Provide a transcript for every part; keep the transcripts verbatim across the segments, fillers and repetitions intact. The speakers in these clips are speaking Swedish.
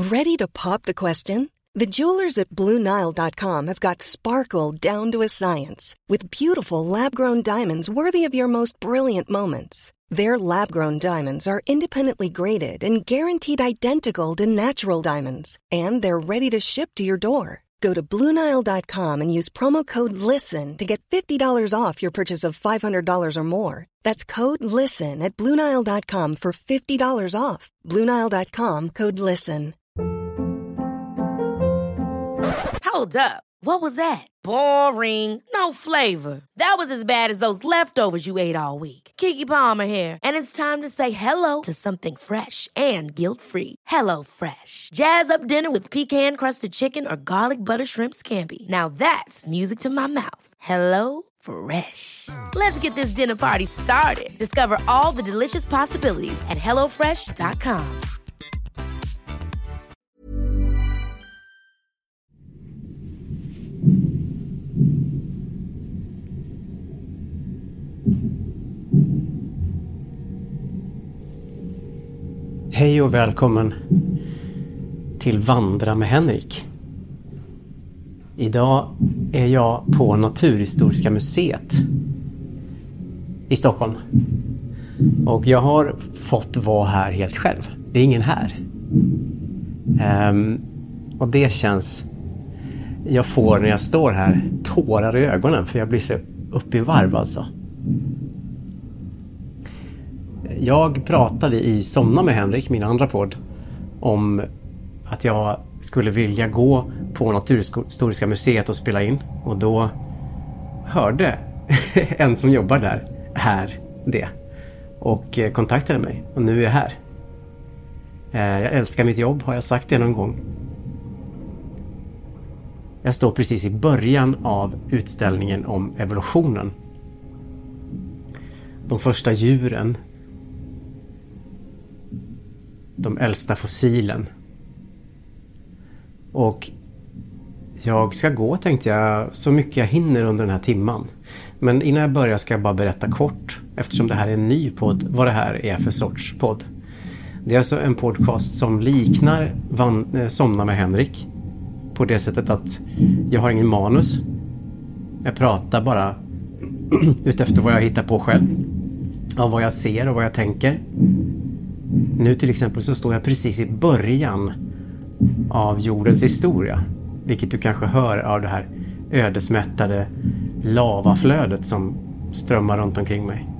Ready to pop the question? The jewelers at Blue Nile dot com have got sparkle down to a science with beautiful lab-grown diamonds worthy of your most brilliant moments. Their lab-grown diamonds are independently graded and guaranteed identical to natural diamonds, and they're ready to ship to your door. Go to Blue Nile dot com and use promo code LISTEN to get fifty dollars off your purchase of five hundred dollars or more. That's code LISTEN at Blue Nile dot com for fifty dollars off. Blue Nile dot com, code LISTEN. Hold up. What was that? Boring. No flavor. That was as bad as those leftovers you ate all week. Keke Palmer here, and it's time to say hello to something fresh and guilt-free. Hello Fresh. Jazz up dinner with pecan-crusted chicken or garlic butter shrimp scampi. Now that's music to my mouth. Hello Fresh. Let's get this dinner party started. Discover all the delicious possibilities at hello fresh dot com. Hej och välkommen till Vandra med Henrik. Idag är jag på Naturhistoriska museet i Stockholm. Och jag har fått vara här helt själv. Det är ingen här. Um, och det känns... Jag får när jag står här tårar i ögonen, för jag blir så upp i varv alltså. Jag pratade i Somna med Henrik, min andra podd, om att jag skulle vilja gå på Naturhistoriska museet och spela in. Och då hörde en som jobbar där här det. Och kontaktade mig. Och nu är jag här. Jag älskar mitt jobb, har jag sagt det någon gång. Jag står precis i början av utställningen om evolutionen. De första djuren. De äldsta fossilen. Och jag ska gå, tänkte jag, så mycket jag hinner under den här timman. Men innan jag börjar ska jag bara berätta kort, eftersom det här är en ny podd, vad det här är för sorts podd. Det är alltså en podcast som liknar van- Somna med Henrik. På det sättet att jag har ingen manus. Jag pratar bara utefter vad jag hittar på själv. Av vad jag ser och vad jag tänker. Nu till exempel så står jag precis i början av jordens historia. Vilket du kanske hör av det här ödesmättade lavaflödet som strömmar runt omkring mig.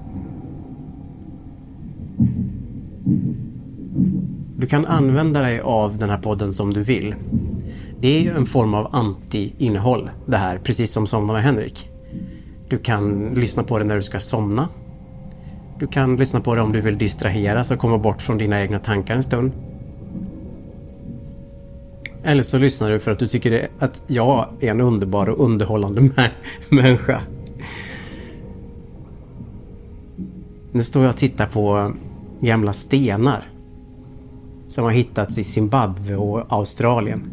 Du kan använda dig av den här podden som du vill. Det är ju en form av anti-innehåll det här, precis som Somna med Henrik. Du kan lyssna på det när du ska somna. Du kan lyssna på det om du vill distraheras och komma bort från dina egna tankar en stund. Eller så lyssnar du för att du tycker att jag är en underbar och underhållande människa. Nu står jag och tittar på gamla stenar som har hittats i Zimbabwe och Australien.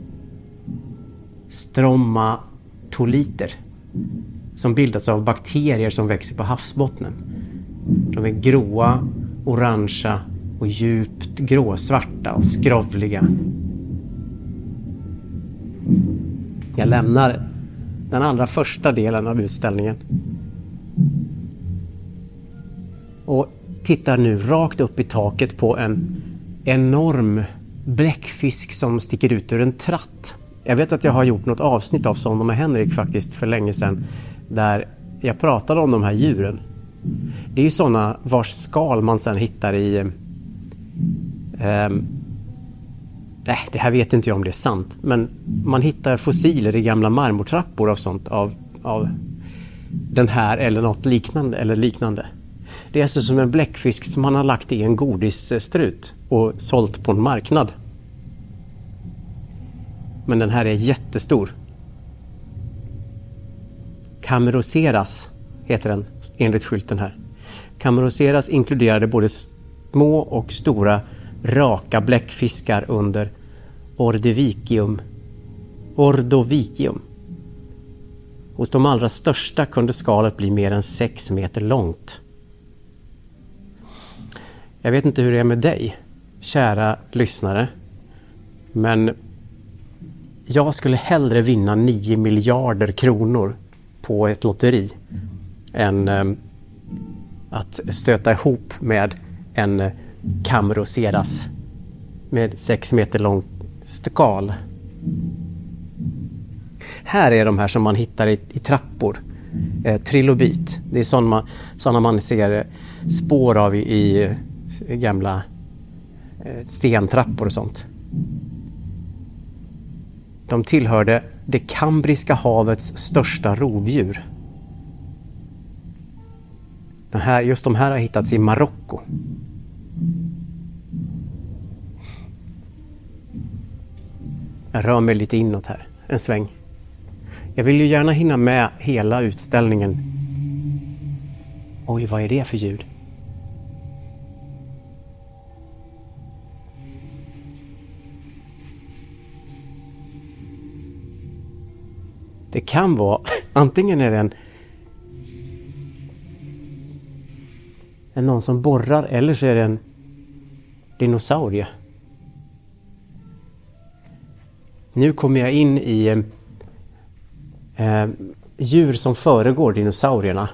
Stromatoliter som bildas av bakterier som växer på havsbottnen. De är gråa, orangea och djupt gråsvarta och skrovliga. Jag lämnar den allra första delen av utställningen och tittar nu rakt upp i taket på en enorm bläckfisk som sticker ut ur en tratt. Jag vet att jag har gjort något avsnitt av Somna med Henrik faktiskt för länge sedan, där jag pratade om de här djuren. Det är ju sådana vars skal man sedan hittar i... Eh, nej, det här vet inte jag om det är sant. Men man hittar fossiler i gamla marmortrappor och sånt av, av den här eller något liknande. Eller liknande. Det är alltså som en bläckfisk som man har lagt i en godisstrut och sålt på en marknad. Men den här är jättestor. Cameroceras heter den enligt skylten här. Cameroceras inkluderade både små och stora raka bläckfiskar under Ordovicium. Ordovicium. Hos de allra största kunde skalet bli mer än sex meter långt. Jag vet inte hur det är med dig, kära lyssnare. Men jag skulle hellre vinna nio miljarder kronor på ett lotteri än eh, att stöta ihop med en eh, Camaro Ceras med sex meter lång skal. Här är de här som man hittar i, i trappor. Eh, trilobit. Det är sådana man, sådana man ser spår av i, i, i gamla eh, stentrappor och sånt. De tillhörde det Kambriska havets största rovdjur. De här, just de här har hittats i Marocko. Jag rör mig lite inåt här, en sväng. Jag vill ju gärna hinna med hela utställningen. Oj, vad är det för ljud? Det kan vara, antingen är det en, en någon som borrar, eller så är det en dinosaurie. Nu kommer jag in i eh, djur som föregår dinosaurierna.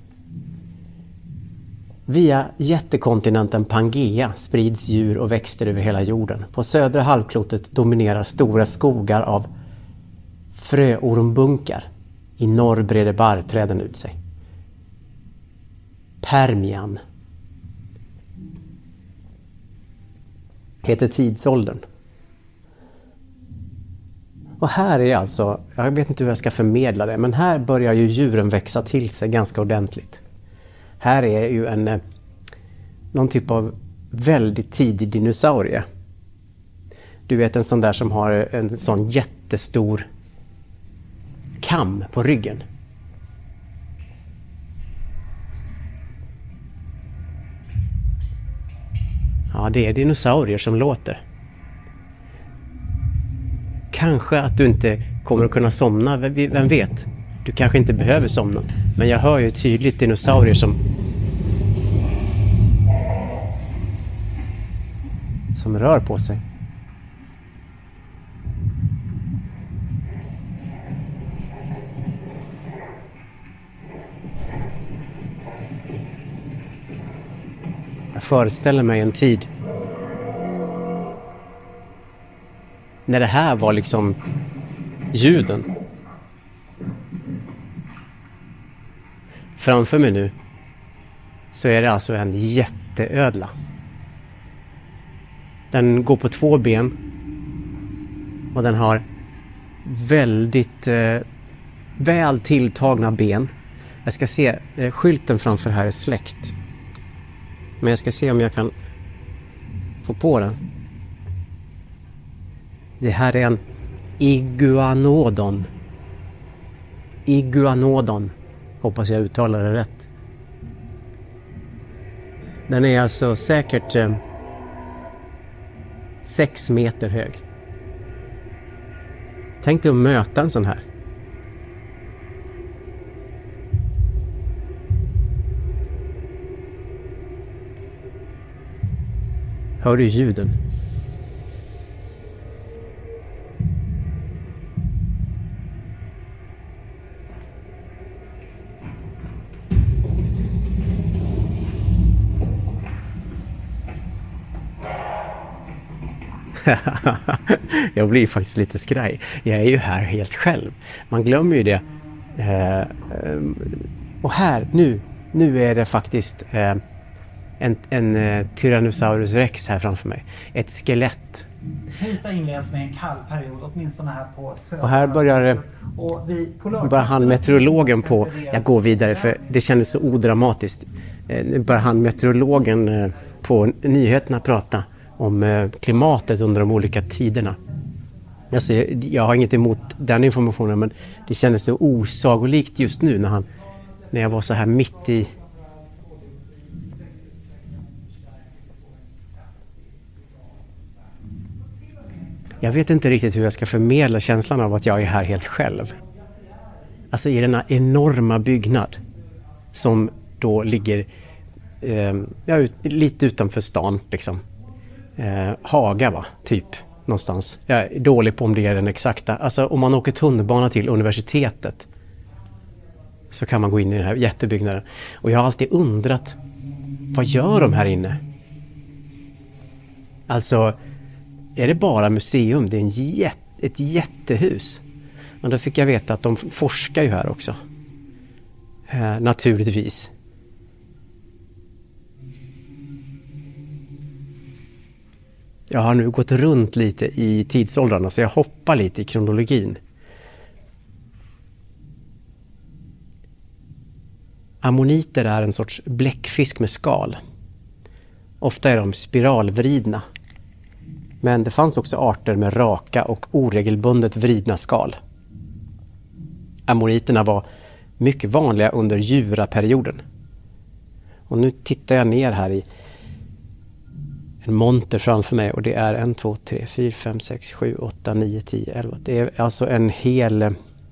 Via jättekontinenten Pangea sprids djur och växter över hela jorden. På södra halvklotet dominerar stora skogar av fröormbunkar. I norr breder barrträden ut sig. Permian heter tidsåldern. Och här är alltså, jag vet inte hur jag ska förmedla det, men här börjar ju djuren växa till sig ganska ordentligt. Här är ju en någon typ av väldigt tidig dinosaurie. Du vet, en sån där som har en sån jättestor kam på ryggen. Ja, det är dinosaurier som låter. Kanske att du inte kommer att kunna somna, vem vet? Du kanske inte behöver somna. Men jag hör ju tydligt dinosaurier som som rör på sig. Jag föreställer mig en tid när det här var liksom ljuden. Framför mig nu så är det alltså en jätteödla. Den går på två ben och den har väldigt eh, väl tilltagna ben. Jag ska se, eh, skylten framför här är släckt. Men jag ska se om jag kan få på den. Det här är en iguanodon. Iguanodon. Hoppas jag uttalar det rätt. Den är alltså säkert eh, sex meter hög. Tänk dig att möta en sån här. Hör du ljuden? Jag blir faktiskt lite skraj. Jag är ju här helt själv. Man glömmer ju det. Eh, och här, nu, nu är det faktiskt eh, en, en eh, Tyrannosaurus rex här framför mig. Ett skelett. Hita inleds med en kall period, åtminstone här på södra. Och här börjar, och vi börjar han meteorologen på, jag går vidare för det kändes så odramatiskt. Eh, nu börjar han meteorologen eh, på nyheterna prata om eh, klimatet under de olika tiderna. Alltså, jag, jag har inget emot den informationen, men det kändes så osagolikt just nu när, han, när jag var så här mitt i. Jag vet inte riktigt hur jag ska förmedla känslan av att jag är här helt själv. Alltså i denna enorma byggnad som då ligger eh, ja, ut, lite utanför stan liksom. Eh, Haga va, typ. någonstans. Jag är dålig på om det är den exakta. Alltså om man åker tunnelbana till universitetet så kan man gå in i den här jättebyggnaden. Och jag har alltid undrat, vad gör de här inne? Alltså, är det bara museum? Det är en jätte, ett jättehus. Och då fick jag veta att de forskar ju här också. Eh, naturligtvis. Jag har nu gått runt lite i tidsåldrarna så jag hoppar lite i kronologin. Ammoniter är en sorts bläckfisk med skal. Ofta är de spiralvridna. Men det fanns också arter med raka och oregelbundet vridna skal. Ammoniterna var mycket vanliga under Juraperioden. Och nu tittar jag ner här i en monter framför mig och det är en, två, tre, fyra, fem, sex, sju, åtta, nio, tio, elva. Det är alltså en hel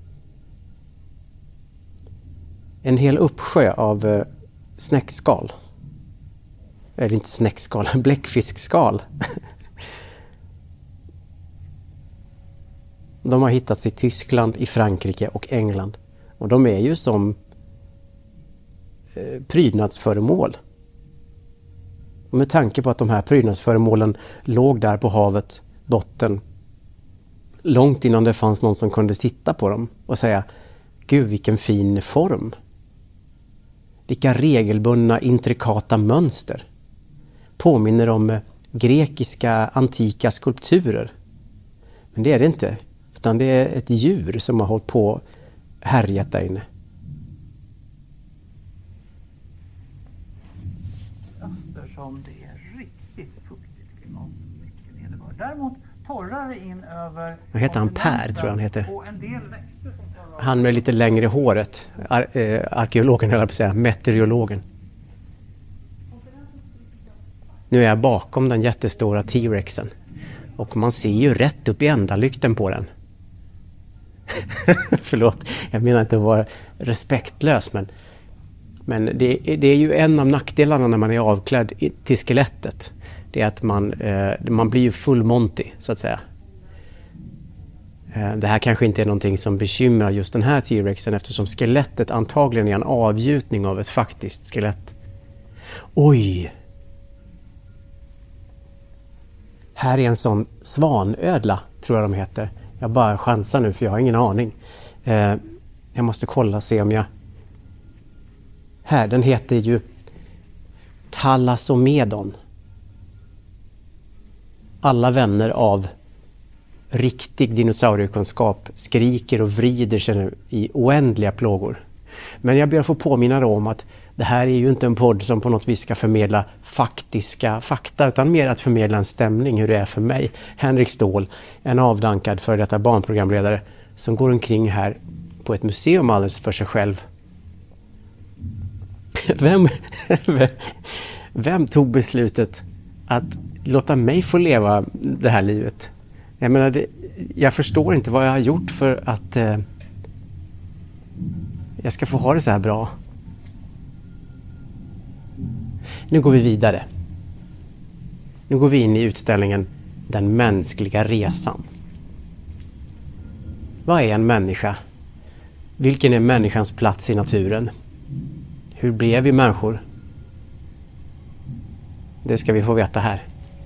en hel uppsjö av eh, snäckskal. Eller inte snäckskal, bläckfiskskal. De har hittats i Tyskland, i Frankrike och England. Och de är ju som eh, prydnadsföremål. Och med tanke på att de här prydnadsföremålen låg där på havet, botten, långt innan det fanns någon som kunde sitta på dem och säga, gud vilken fin form. Vilka regelbundna, intrikata mönster. Påminner om eh, grekiska antika skulpturer. Men det är det inte. Utan det är ett djur som har hållit på härjat där inne. Eftersom det är riktigt fuktigt klimat. Mycket nederbörd. Däremot torrare in över... Vad heter han? Per tror jag han heter. Och en del växter som torrar... Han med lite längre håret. Ar- äh, arkeologen, eller på att säga, meteorologen. Nu är jag bakom den jättestora T-rexen. Och man ser ju rätt upp i ändalykten på den. Förlåt, jag menar inte att vara respektlös, men, men det, det är ju en av nackdelarna när man är avklädd till skelettet. Det är att man, eh, man blir ju full Monty, så att säga. Eh, det här kanske inte är någonting som bekymrar just den här T-rexen eftersom skelettet antagligen är en avgjutning av ett faktiskt skelett. Oj! Här är en sån svanödla, tror jag de heter. Jag bara chansar nu för jag har ingen aning. Eh, jag måste kolla och se om jag... Här, den heter ju Thalassomedon. Alla vänner av riktig dinosauriekunskap skriker och vrider sig nu i oändliga plågor. Men jag ber att få påminna om att det här är ju inte en podd som på något vis ska förmedla faktiska fakta, utan mer att förmedla en stämning hur det är för mig, Henrik Ståhl, en avdankad för detta barnprogramledare som går omkring här på ett museum alldeles för sig själv. Vem, vem tog beslutet att låta mig få leva det här livet? Jag menar, det, jag förstår inte vad jag har gjort för att eh, jag ska få ha det så här bra. Nu går vi vidare. Nu går vi in i utställningen Den mänskliga resan. Vad är en människa? Vilken är människans plats i naturen? Hur blev vi människor? Det ska vi få veta här.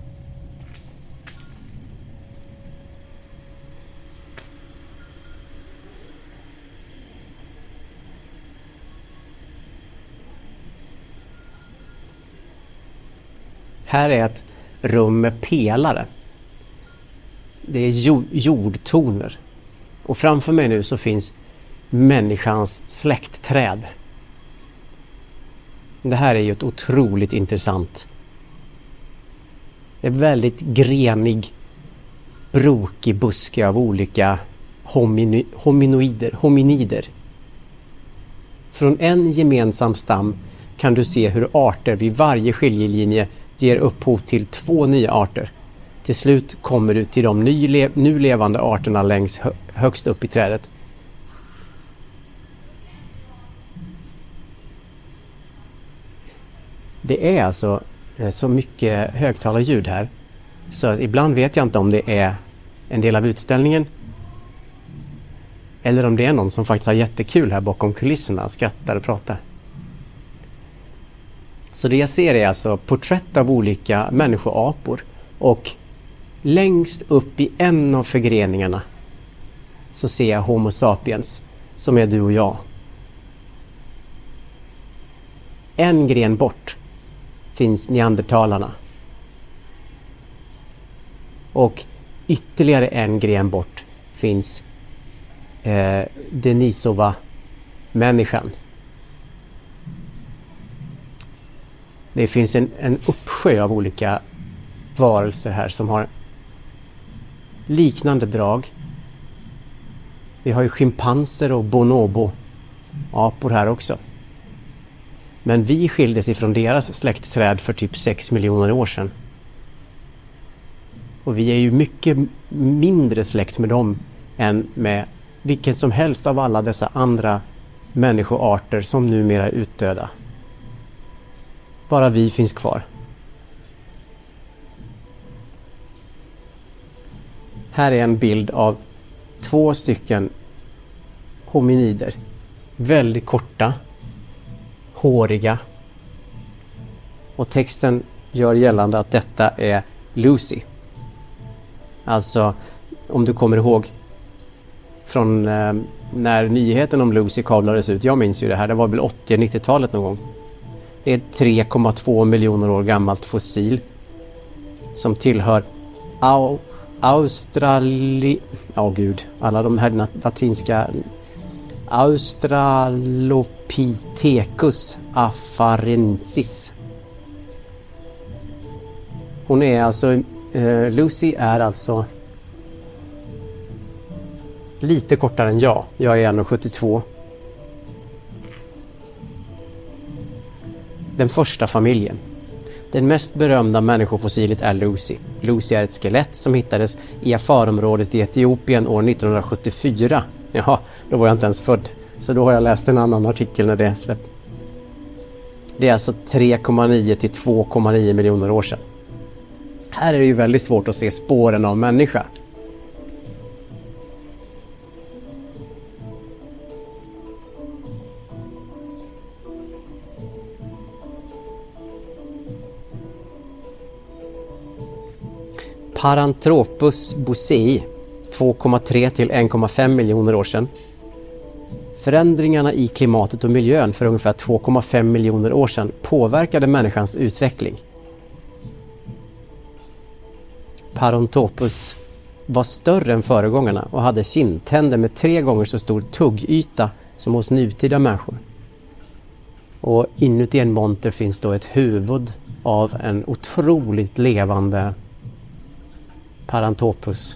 Här är ett rum med pelare. Det är jordtoner. Och framför mig nu så finns människans släktträd. Det här är ju ett otroligt intressant. Det är väldigt grenig, brokig buske av olika homini- hominoider, hominider. Från en gemensam stam kan du se hur arter vid varje skiljelinje ger upphov till två nya arter. Till slut kommer du till de ny, nu levande arterna längst hö, högst upp i trädet. Det är alltså så mycket högtalarljud här så att ibland vet jag inte om det är en del av utställningen. Eller om det är någon som faktiskt har jättekul här bakom kulisserna, skrattar och pratar. Så det jag ser är alltså porträtt av olika människoapor. Och längst upp i en av förgreningarna så ser jag Homo sapiens, som är du och jag. En gren bort finns neandertalarna. Och ytterligare en gren bort finns eh, Denisova-människan. Det finns en, en uppsjö av olika varelser här som har liknande drag. Vi har ju schimpanser och bonobo-apor här också. Men vi skildes ifrån deras släktträd för typ sex miljoner år sedan. Och vi är ju mycket mindre släkt med dem än med vilken som helst av alla dessa andra människoarter som numera är utdöda. Bara vi finns kvar. Här är en bild av två stycken hominider. Väldigt korta, håriga. Och texten gör gällande att detta är Lucy. Alltså, om du kommer ihåg från eh, när nyheten om Lucy kablades ut. Jag minns ju det här, det var väl åttio-nittiotalet någon gång. Det är ett tre komma två miljoner år gammalt fossil som tillhör Au- Australi... Ja, oh, gud. Alla de här latinska... Australopithecus afarensis. Hon är alltså... Eh, Lucy är alltså lite kortare än jag. Jag är en komma sjuttiotvå. Den första familjen. Den mest berömda människofossilet är Lucy. Lucy är ett skelett som hittades i Afarområdet i Etiopien år nittonhundrasjuttiofyra. Jaha, då var jag inte ens född. Så då har jag läst en annan artikel när det släppte. Det är alltså tre komma nio till två komma nio miljoner år sedan. Här är det ju väldigt svårt att se spåren av människa. Paranthropus boisei, två komma tre till en komma fem miljoner år sedan. Förändringarna i klimatet och miljön för ungefär två komma fem miljoner år sedan påverkade människans utveckling. Paranthropus var större än föregångarna och hade kindtänder med tre gånger så stor tuggyta som hos nutida människor. Och inuti en monter finns då ett huvud av en otroligt levande Paranthropus.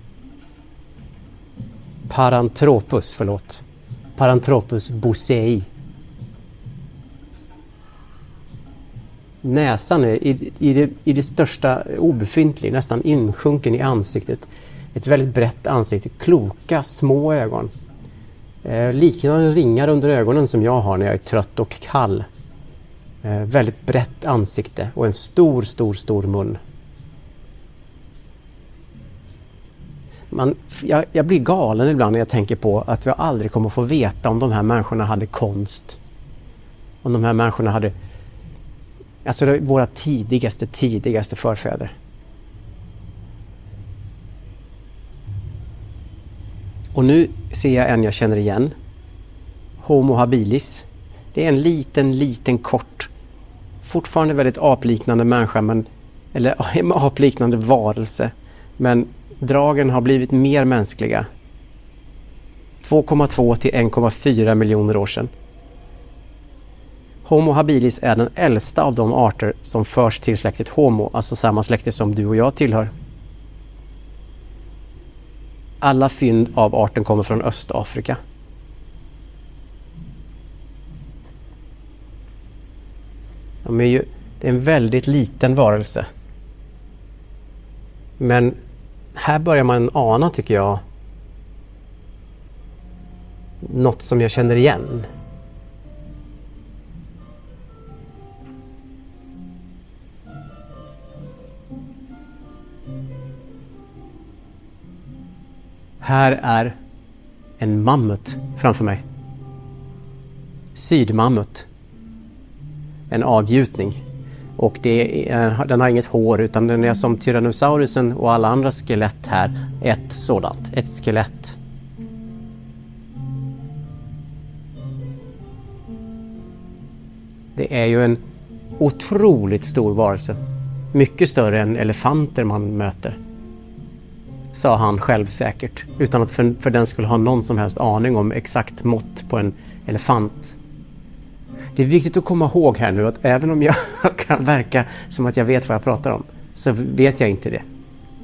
Paranthropus, förlåt. Paranthropus boisei. Näsan är i, i, det, i det största obefintlig, nästan insjunken i ansiktet. Ett väldigt brett ansikte, kloka, små ögon. Eh, liknande ringar under ögonen som jag har när jag är trött och kall. Eh, väldigt brett ansikte och en stor, stor, stor mun. Man, jag, jag blir galen ibland när jag tänker på att vi aldrig kommer få veta om de här människorna hade konst. Om de här människorna hade... Alltså det är våra tidigaste, tidigaste förfäder. Och nu ser jag en jag känner igen. Homo habilis. Det är en liten, liten kort. Fortfarande väldigt apliknande människa, men... Eller apliknande varelse. Men... Dragen har blivit mer mänskliga. två komma två till en komma fyra miljoner år sedan. Homo habilis är den äldsta av de arter som förs till släktet Homo, alltså samma släkte som du och jag tillhör. Alla fynd av arten kommer från Östafrika. De är ju, det är en väldigt liten varelse. Men här börjar man ana, tycker jag, något som jag känner igen. Här är en mammut framför mig. Sydmammut. En avgjutning. Och det är, den har inget hår utan den är som Tyrannosaurusen och alla andra skelett här. Ett sådant. Ett skelett. Det är ju en otroligt stor varelse. Mycket större än elefanter man möter. Sa han självsäkert. Utan att för, för den skulle ha någon som helst aning om exakt mått på en elefant. Det är viktigt att komma ihåg här nu att även om jag kan verka som att jag vet vad jag pratar om, så vet jag inte det.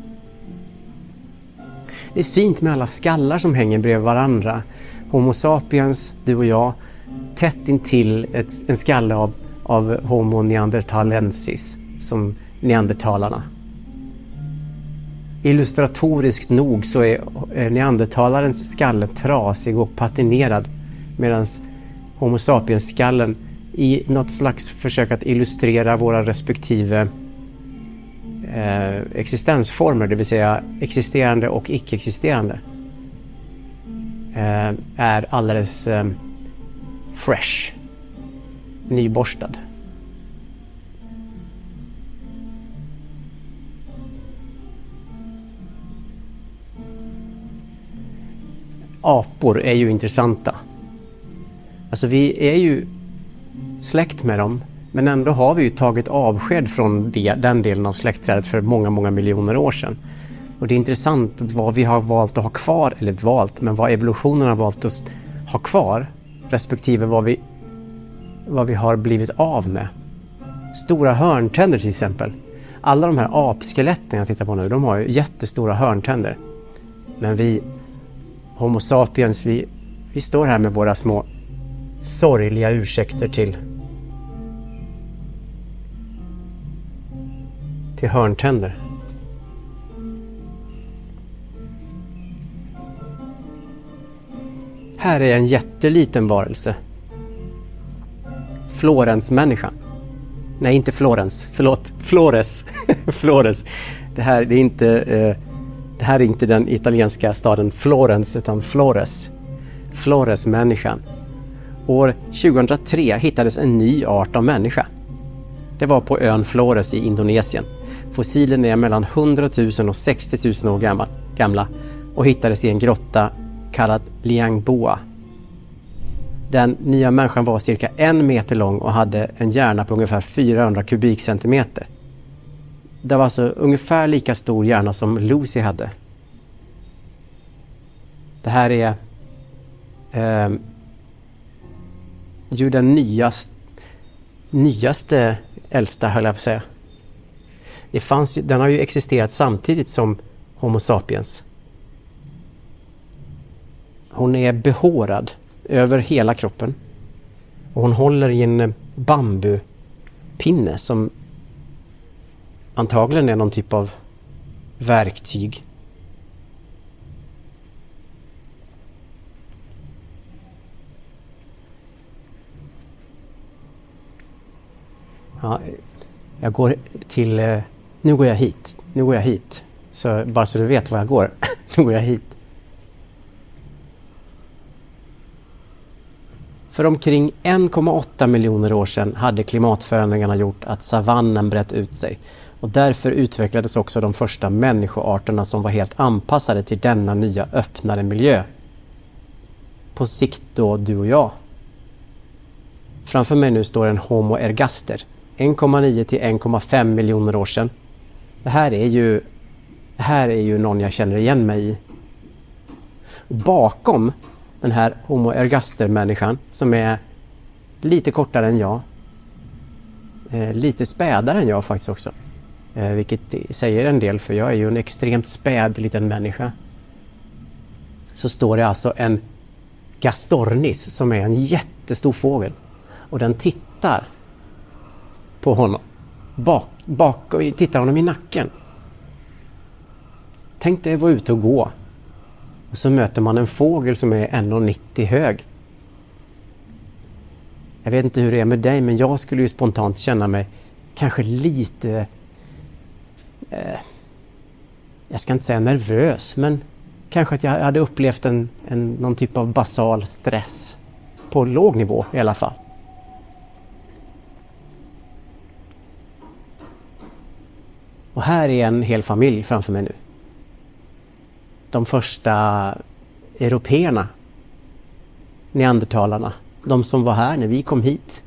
Det är fint med alla skallar som hänger bredvid varandra. Homo sapiens, du och jag, tätt intill ett, en skalle av, av Homo neanderthalensis, som neandertalarna. Illustratoriskt nog så är neandertalarens skalle trasig och patinerad, medan Homo sapiens-skallen i något slags försök att illustrera våra respektive eh, existensformer, det vill säga existerande och icke-existerande, eh, är alldeles eh, fresh, nyborstad. Apor är ju intressanta. Alltså vi är ju släkt med dem, men ändå har vi ju tagit avsked från det, den delen av släktträdet för många, många miljoner år sedan. Och det är intressant vad vi har valt att ha kvar, eller valt, men vad evolutionen har valt att ha kvar, respektive vad vi, vad vi har blivit av med. Stora hörntänder till exempel. Alla de här apskeletten jag tittar på nu, de har ju jättestora hörntänder. Men vi, Homo sapiens, vi, vi står här med våra små sorgliga ursäkter till till hörntänder. Här är en jätteliten varelse. Florensmänniskan. Nej, inte Florens. Förlåt. Flores. Flores. Det här det är inte eh, det här är inte den italienska staden Florens utan Flores. Floresmänniskan. År tjugohundratre hittades en ny art av människa. Det var på ön Flores i Indonesien. Fossilen är mellan hundratusen och sextio tusen år gamla, gamla och hittades i en grotta kallad Liang Boa. Den nya människan var cirka en meter lång och hade en hjärna på ungefär fyrahundra kubikcentimeter. Det var alltså ungefär lika stor hjärna som Lucy hade. Det här är eh, ju den nyast, nyaste äldsta, höll jag på att säga. Det fanns, den har ju existerat samtidigt som Homo sapiens. Hon är behårad över hela kroppen. Och hon håller i en bambupinne som antagligen är någon typ av verktyg. Ja, jag går till... Nu går jag hit. Nu går jag hit. Så bara så du vet var jag går. Nu går jag hit. För omkring en komma åtta miljoner år sedan hade klimatförändringarna gjort att savannen brett ut sig. Och därför utvecklades också de första människoarterna som var helt anpassade till denna nya öppnare miljö. På sikt då du och jag. Framför mig nu står en Homo ergaster. en komma nio till en komma fem miljoner år sedan. Det här är ju, det här är ju någon jag känner igen mig i. Bakom den här Homo ergaster-människan som är lite kortare än jag. Eh, lite spädare än jag faktiskt också. Eh, vilket säger en del, för jag är ju en extremt späd liten människa. Så står det alltså en Gastornis som är en jättestor fågel. Och den tittar på honom. Bak, bak och tittar honom i nacken. Tänk dig att vara ute och gå. Och så möter man en fågel som är en komma nittio hög. Jag vet inte hur det är med dig, men jag skulle ju spontant känna mig kanske lite... Eh, jag ska inte säga nervös, men kanske att jag hade upplevt en, en, någon typ av basal stress på låg nivå i alla fall. Och här är en hel familj framför mig nu. De första européerna, neandertalarna, de som var här när vi kom hit.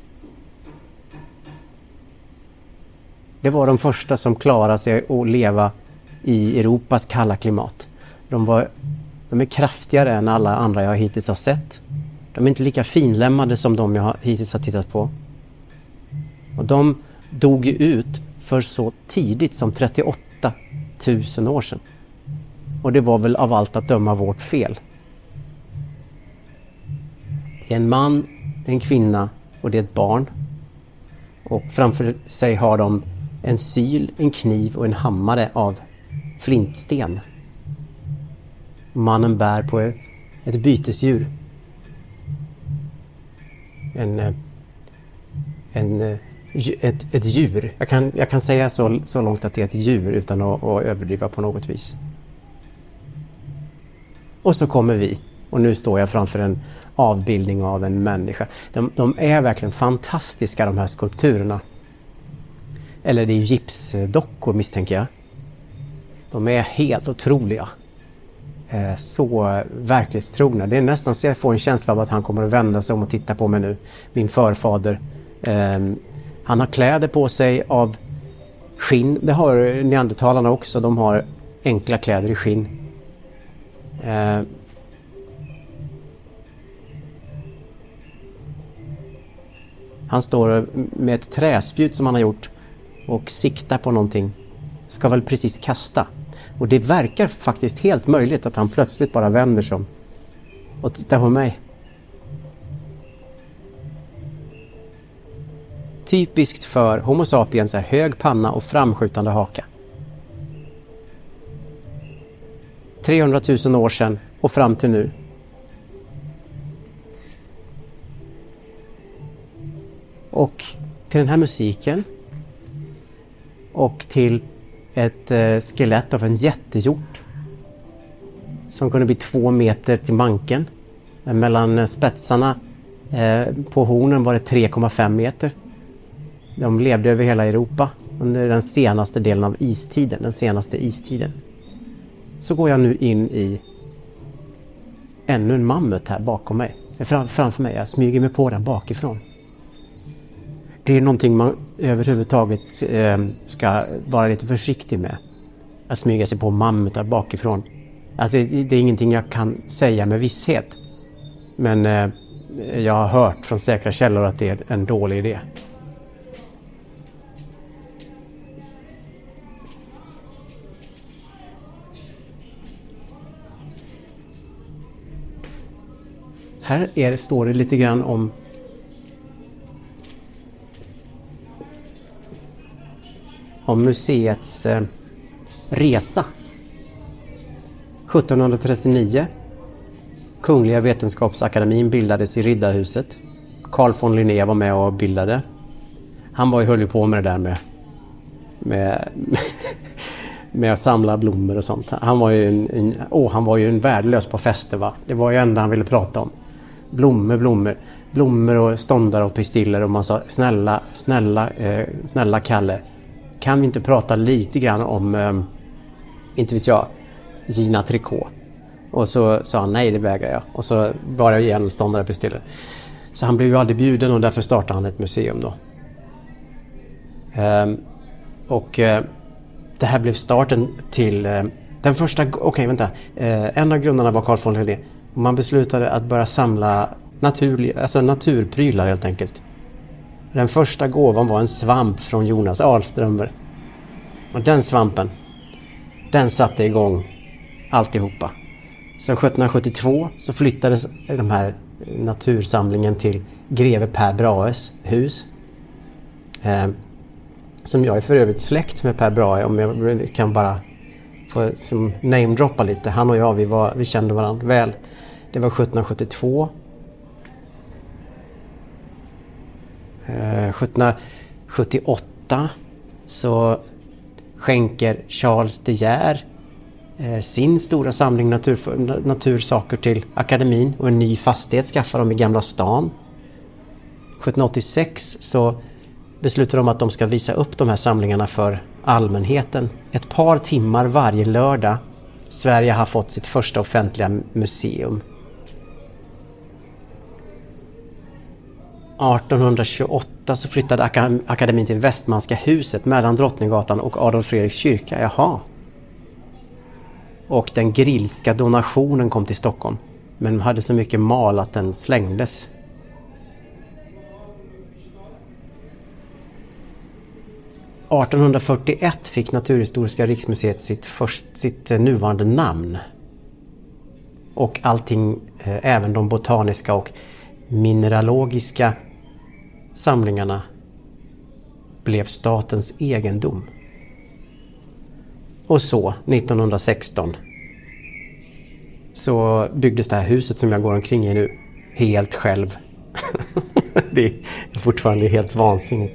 Det var de första som klarade sig att leva i Europas kalla klimat. De, var, de är kraftigare än alla andra jag hittills har sett. De är inte lika finlämmade som de jag hittills har tittat på. Och de dog ut för så tidigt som trettioåtta tusen år sedan. Och det var väl av allt att döma vårt fel. Det är en man, det är en kvinna och det är ett barn. Och framför sig har de en syl, en kniv och en hammare av flintsten. Mannen bär på ett bytesdjur. En, en, ett, ett djur. Jag kan, jag kan säga så, så långt att det är ett djur utan att, att överdriva på något vis. Och så kommer vi. Och nu står jag framför en avbildning av en människa. De, de är verkligen fantastiska, de här skulpturerna. Eller det är gipsdockor misstänker jag. De är helt otroliga. Eh, så verklighetstrogna. Det är nästan så jag får en känsla av att han kommer att vända sig om och titta på mig nu. Min förfader. Eh, han har kläder på sig av skinn. Det har neandertalarna också. De har enkla kläder i skinn. Eh, han står med ett träspjut som han har gjort och siktar på någonting. Ska väl precis kasta. Och det verkar faktiskt helt möjligt att han plötsligt bara vänder sig om och tittar på mig. Typiskt för Homo sapiens är hög panna och framskjutande haka. trehundratusen år sedan och fram till nu. Och till den här musiken och till ett eh, skelett av en jättehjort som kunde bli två meter till manken. Mellan spetsarna eh, på hornen var det tre komma fem meter. De levde över hela Europa under den senaste delen av istiden, den senaste istiden. Så går jag nu in i ännu en mammut här bakom mig. Fram, framför mig, jag smyger mig på den bakifrån. Det är någonting man överhuvudtaget eh, ska vara lite försiktig med. Att smyga sig på mammutar bakifrån. Alltså, det, det är ingenting jag kan säga med visshet. Men eh, jag har hört från säkra källor att det är en dålig idé. Här är, står det lite grann om om museets eh, resa. sjuttonhundratrettionio. Kungliga vetenskapsakademin bildades i Riddarhuset. Carl von Linné var med och bildade. Han var ju höll ju på med det där med med, med att samla blommor och sånt. Han var ju en, en, åh, han var ju en värdelös på fester, va? Det var ju enda han ville prata om. Blommor, blommor. Blommor och ståndar och pistiller och man sa snälla, snälla, eh, snälla Kalle. Kan vi inte prata lite grann om, eh, inte vet jag, Gina Tricot? Och så sa han nej, det vägrar jag. Och så var jag igen ståndare pistiller. Så han blev ju aldrig bjuden och därför startade han ett museum då. Eh, och eh, det här blev starten till eh, den första, okej okay, vänta. Eh, en av grundarna var Carl von Linné. Man beslutade att börja samla naturlig, alltså naturprylar helt enkelt. Den första gåvan var en svamp från Jonas Ahlströmer. Och den svampen, den satte igång alltihopa. Så sjuttonhundrasjuttiotvå så flyttades de här natursamlingen till greve Per Brahes hus. Eh, som jag är för övrigt släkt med Per Brahe, om jag kan bara få som namedroppa lite. Han och jag, vi, var, vi kände varandra väl. Det var sjuttonhundrasjuttiotvå. Eh, sjuttonhundrasjuttioåtta så skänker Charles de Geer eh, sin stora samling natur, natursaker till akademin och en ny fastighet skaffar de i Gamla stan. sjuttonhundraåttiosex så beslutar de att de ska visa upp de här samlingarna för allmänheten. Ett par timmar varje lördag. Sverige har fått sitt första offentliga museum. artonhundratjugoåtta så flyttade akademin till Västmanska huset mellan Drottninggatan och Adolf Fredriks kyrka. Jaha. Och den grillska donationen kom till Stockholm. Men hade så mycket mal att den slängdes. artonhundrafyrtioett fick Naturhistoriska riksmuseet sitt, först, sitt nuvarande namn. Och allting, eh, även de botaniska och mineralogiska samlingarna blev statens egendom. Och så nittonhundrasexton så byggdes det här huset som jag går omkring i nu helt själv. Det är fortfarande helt vansinnigt.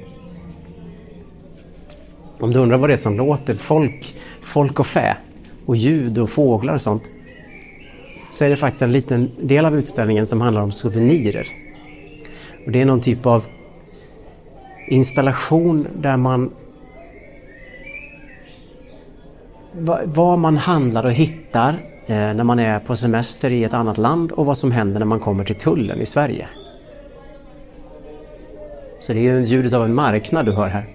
Om du undrar vad det är som låter folk, folk och fä och ljud och fåglar och sånt, så är det faktiskt en liten del av utställningen som handlar om souvenirer. Och det är någon typ av installation där man vad man handlar och hittar eh, när man är på semester i ett annat land och vad som händer när man kommer till tullen i Sverige. Så det är ju ljudet av en marknad du hör här.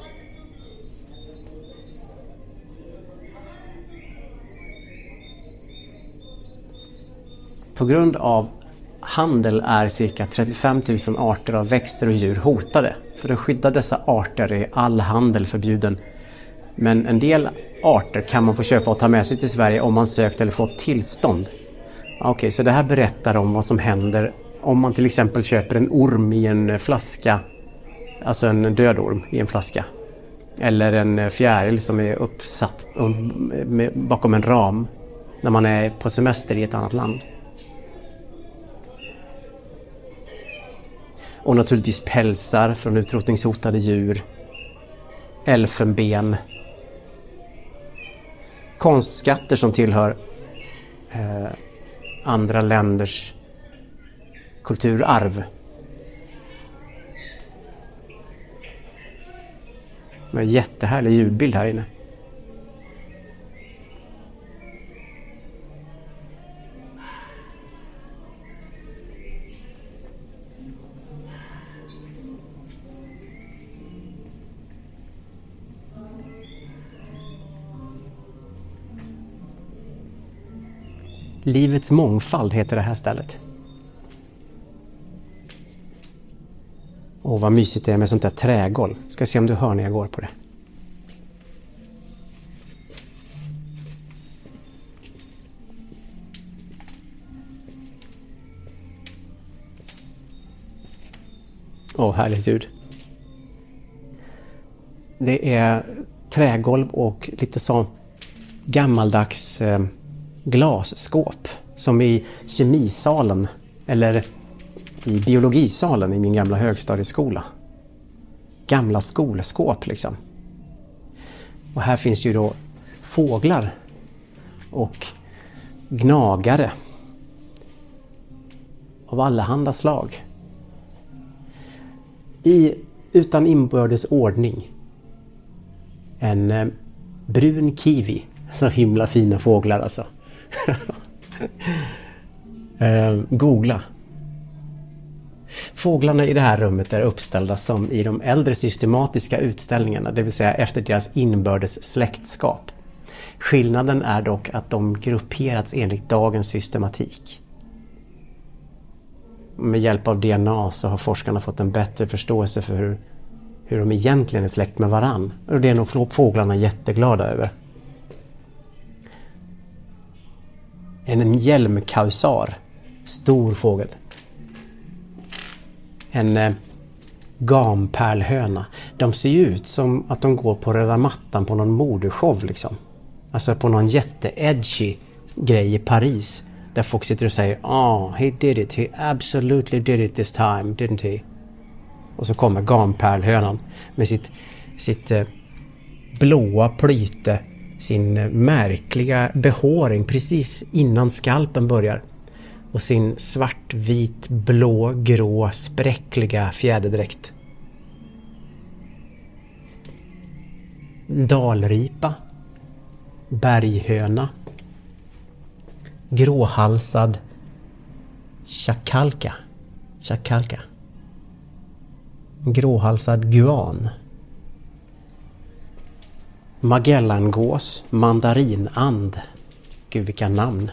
På grund av handel är cirka trettiofem tusen arter av växter och djur hotade. För att skydda dessa arter är all handel förbjuden. Men en del arter kan man få köpa och ta med sig till Sverige om man sökt eller fått tillstånd. Okej, okay, så det här berättar om vad som händer om man till exempel köper en orm i en flaska. Alltså en död orm i en flaska. Eller en fjäril som är uppsatt bakom en ram när man är på semester i ett annat land. Och naturligtvis pälsar från utrotningshotade djur. Elfenben. Konstskatter som tillhör eh, andra länders kulturarv. Med en jättehärlig ljudbild här inne. Livets mångfald heter det här stället. Åh, vad mysigt det är med sånt där trägolv. Ska se om du hör när jag går på det. Åh, härligt ljud. Det är trägolv och lite så gammaldags eh, glasskåp som i kemisalen eller i biologisalen i min gamla högstadieskola. Gamla skolskåp liksom. Och här finns ju då fåglar och gnagare av allehanda slag. I utan inbördes ordning. En eh, brun kiwi. Så himla fina fåglar alltså. eh, googla. Fåglarna i det här rummet är uppställda som i de äldre systematiska utställningarna, det vill säga efter deras inbördes släktskap. Skillnaden är dock att de grupperats enligt dagens systematik. Med hjälp av D N A så har forskarna fått en bättre förståelse för hur, hur de egentligen är släkt med varann. Och det är nog fåglarna jätteglada över. En hjälmkausar, stor fågel. En eh, gampärlhöna. De ser ju ut som att de går på röda mattan på någon modeshow liksom. Alltså på någon jätte-edgy grej i Paris. Där folk sitter och säger, oh, he did it, he absolutely did it this time, didn't he? Och så kommer gampärlhönan med sitt, sitt eh, blåa plyte sin märkliga behåring precis innan skalpen börjar och sin svartvit, blå, grå, spräckliga fjäderdräkt. Dalripa, berghöna, gråhalsad chakalka, chakalka, gråhalsad guan, magellangås, mandarinand, gud vilka namn,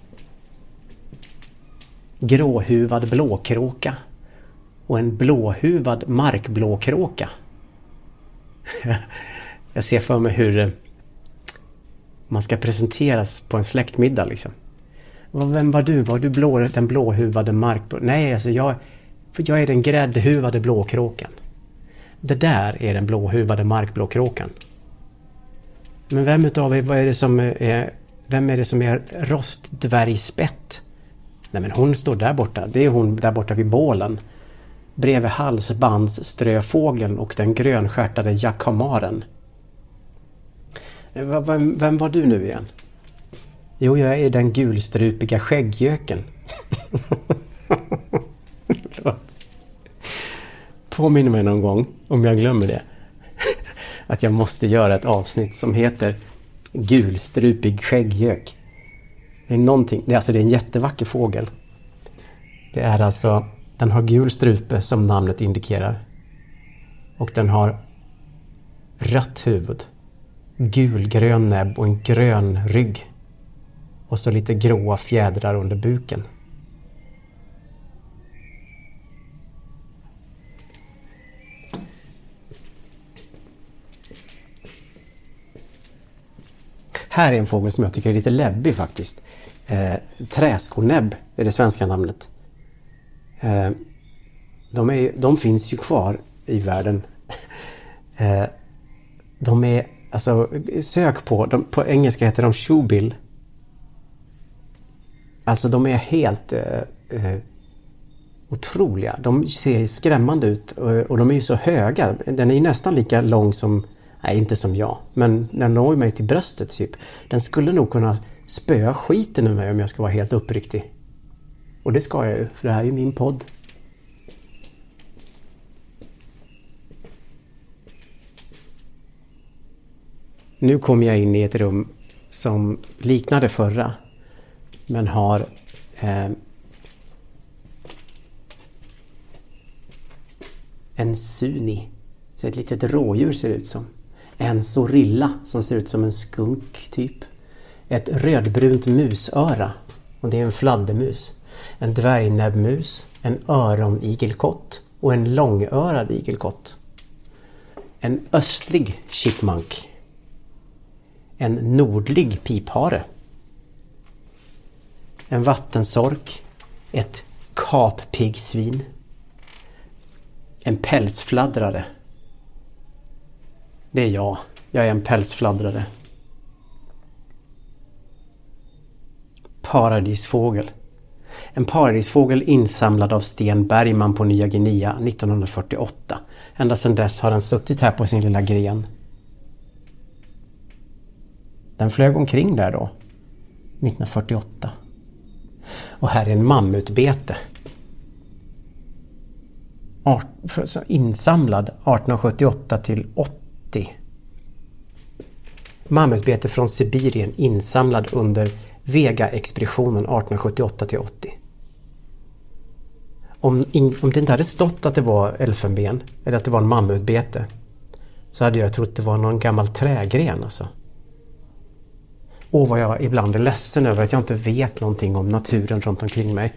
gråhuvad blåkråka och en blåhuvad markblåkråka. Jag ser för mig hur man ska presenteras på en släktmiddag liksom. Vem var du? Var du blå, den blåhuvade markblå? Nej, alltså jag, för jag är den gräddhuvade blåkråkan. Det där är den blåhuvade markblåkråkan. Men vem utav er, vad är det som är, vem är det som är rostdvärgspett? Nej, men hon står där borta. Det är hon där borta vid bålen. Bredvid halsbandsströfågeln och den grönskärtade jackhamaren. Vem, vem var du nu igen? Jo, jag är den gulstrupiga skäggjöken. Påminner mig någon gång, om jag glömmer det, att jag måste göra ett avsnitt som heter Gulstrupig skägggök. Det är någonting, det är alltså det är en jättevacker fågel. Det är alltså, den har gul strupe som namnet indikerar. Och den har rött huvud, gulgrön näbb och en grön rygg. Och så lite gråa fjädrar under buken. Här är en fågel som jag tycker är lite läbbig faktiskt. Eh, träskonäbb är det svenska namnet. Eh, de, är, de finns ju kvar i världen. eh, de är, alltså sök på, de, på engelska heter de shoebill. Alltså de är helt eh, eh, otroliga. De ser skrämmande ut och, och de är ju så höga. Den är ju nästan lika lång som, nej inte som jag, men den når mig till bröstet typ. Den skulle nog kunna spöa skiten ur mig om jag ska vara helt uppriktig. Och det ska jag ju, för det här är ju min podd. Nu kommer jag in i ett rum som liknar det förra. Men har eh, en suni. Så ett litet rådjur ser ut som. En zorilla som ser ut som en skunk typ. Ett rödbrunt musöra. Och det är en fladdermus. En dvärgnäbbmus. En öronigelkott. Och en långörad igelkott. En östlig chipmunk. En nordlig piphare. En vattensork, ett kappiggsvin, en pälsfladdrare. Det är jag. Jag är en pälsfladdrare. Paradisfågel. En paradisfågel insamlad av Sten Bergman på Nya Guinea nittonhundrafyrtioåtta. Ända sedan dess har den suttit här på sin lilla gren. Den flög omkring där då, nittonhundrafyrtioåtta. Och här är en mammutbete. Art, insamlad artonhundrasjuttioåtta till åttio. Mammutbete från Sibirien insamlad under Vega-expeditionen artonhundrasjuttioåtta till åttio. Om, in, om det inte hade stått att det var elfenben eller att det var en mammutbete, så hade jag trott det var någon gammal trägren alltså. Och vad jag ibland är ledsen över att jag inte vet någonting om naturen runt omkring mig.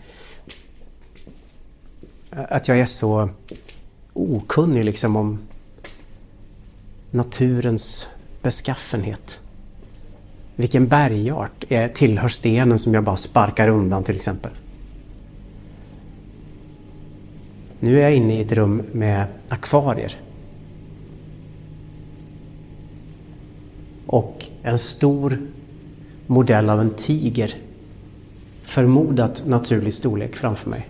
Att jag är så okunnig liksom om naturens beskaffenhet. Vilken bergart är, tillhör stenen som jag bara sparkar undan till exempel. Nu är jag inne i ett rum med akvarier. Och en stor modell av en tiger. Förmodat naturlig storlek framför mig.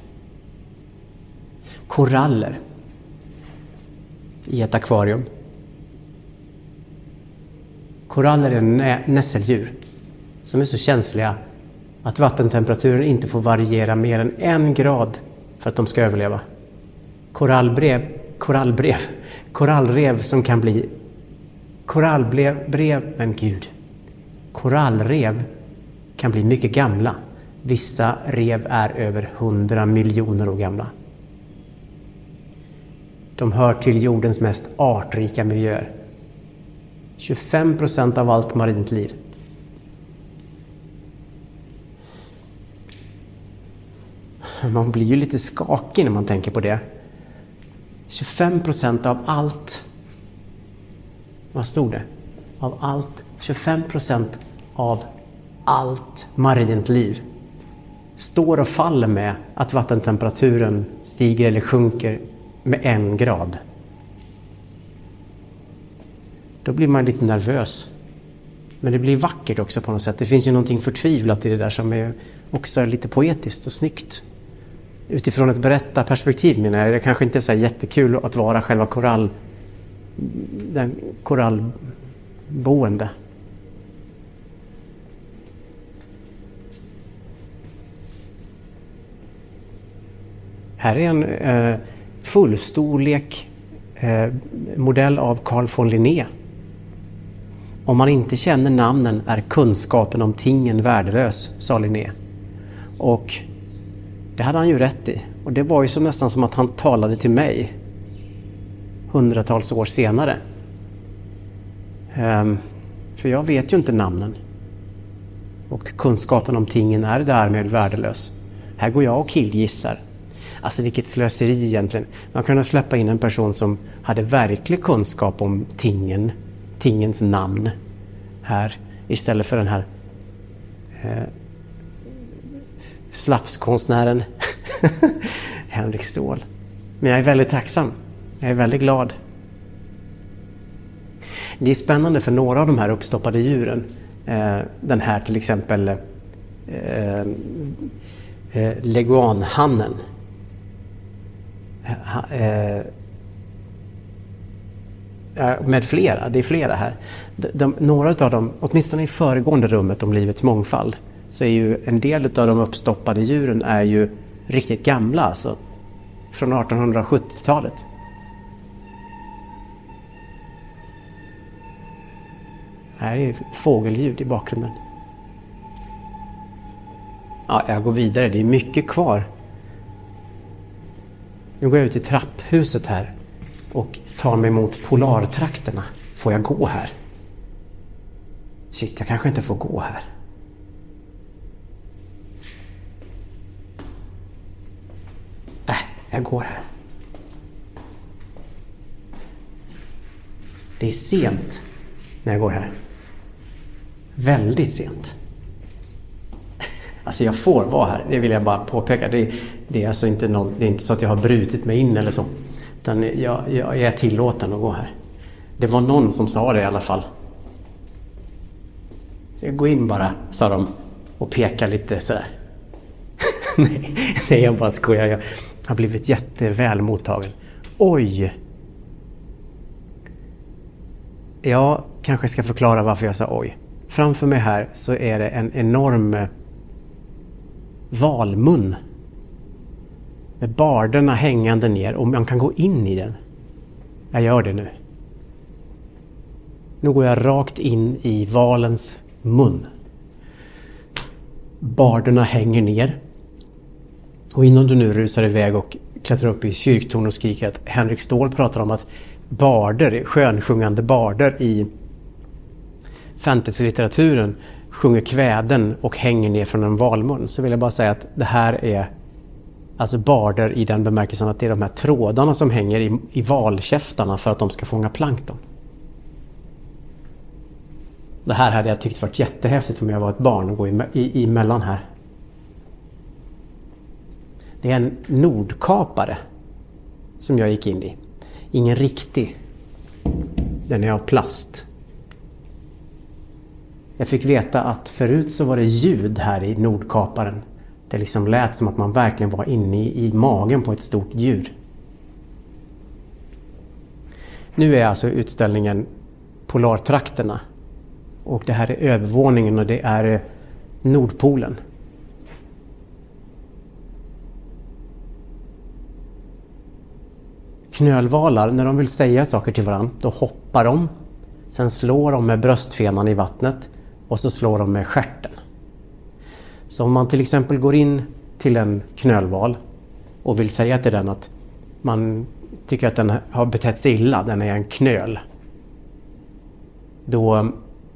Koraller. I ett akvarium. Koraller är nä- nässeldjur som är så känsliga att vattentemperaturen inte får variera mer än en grad för att de ska överleva. Korallbrev, korallbrev, korallrev som kan bli korallbrev, brev, men gud. Korallrev kan bli mycket gamla. Vissa rev är över hundra miljoner år gamla. De hör till jordens mest artrika miljöer. tjugofem procent av allt marint liv. Man blir ju lite skakig när man tänker på det. tjugofem procent av allt. Vad stod det? Av allt. tjugofem procent av allt marint liv står och faller med att vattentemperaturen stiger eller sjunker med en grad. Då blir man lite nervös. Men det blir vackert också på något sätt. Det finns ju någonting förtvivlat i det där som är också lite poetiskt och snyggt. Utifrån ett berättarperspektiv menar jag. Det kanske inte är så jättekul att vara själva korall, den korallboende. Här är en eh, fullstorlek eh, modell av Carl von Linné. Om man inte känner namnen är kunskapen om tingen värdelös, sa Linné. Och det hade han ju rätt i. Och det var ju så nästan som att han talade till mig hundratals år senare. Um, för jag vet ju inte namnen. Och kunskapen om tingen är därmed värdelös. Här går jag och killgissar. Alltså vilket slöseri egentligen. Man kunde släppa in en person som hade verklig kunskap om tingen, tingens namn här istället för den här eh, slafskonstnären Henrik Ståhl. Men jag är väldigt tacksam. Jag är väldigt glad. Det är spännande för några av de här uppstoppade djuren. Eh, den här till exempel eh, eh, leguanhannen. Eh, med flera, det är flera här. De, de, några av dem, åtminstone i föregående rummet om livets mångfald, så är ju en del av de uppstoppade djuren är ju riktigt gamla, alltså från artonhundrasjuttiotalet. Här är fågelljud i bakgrunden. Ja, jag går vidare, det är mycket kvar. Nu går jag ut i trapphuset här och tar mig mot polartrakterna. Får jag gå här? Shit, jag kanske inte får gå här. Äh, jag går här. Det är sent när jag går här. Väldigt sent. Alltså jag får vara här, det vill jag bara påpeka. Det, det är alltså inte, någon, det är inte så att jag har brutit mig in eller så. Utan jag, jag, jag är tillåten att gå här. Det var någon som sa det i alla fall. Så jag går in bara, sa de. Och pekar lite sådär. nej, nej, jag bara skojar. Jag har blivit jätteväl mottagen. Oj! Jag kanske ska förklara varför jag sa oj. Framför mig här så är det en enorm valmun. Med barderna hängande ner och man kan gå in i den. Jag gör det nu. Nu går jag rakt in i valens mun. Barderna hänger ner. Och innan du nu rusar iväg och klättrar upp i kyrktorn och skriker att Henrik Ståhl pratar om att barder, skönsjungande barder i fantasy-litteraturen sjunger kväden och hänger ner från en valmun, så vill jag bara säga att det här är alltså barder i den bemärkelsen att det är de här trådarna som hänger i, i valkäftarna för att de ska fånga plankton. Det här hade jag tyckt varit jättehäftigt om jag var ett barn och gå i, i, emellan här. Det är en nordkapare som jag gick in i. Ingen riktig. Den är av plast. Jag fick veta att förut så var det ljud här i nordkaparen. Det liksom lät som att man verkligen var inne i, i magen på ett stort djur. Nu är alltså utställningen Polartrakterna. Och det här är övervåningen och det är Nordpolen. Knölvalar, när de vill säga saker till varandra, då hoppar de. Sen slår de med bröstfenan i vattnet och så slår de med stjärten. Så om man till exempel går in till en knölval och vill säga till den att man tycker att den har betett sig illa, den är en knöl. Då,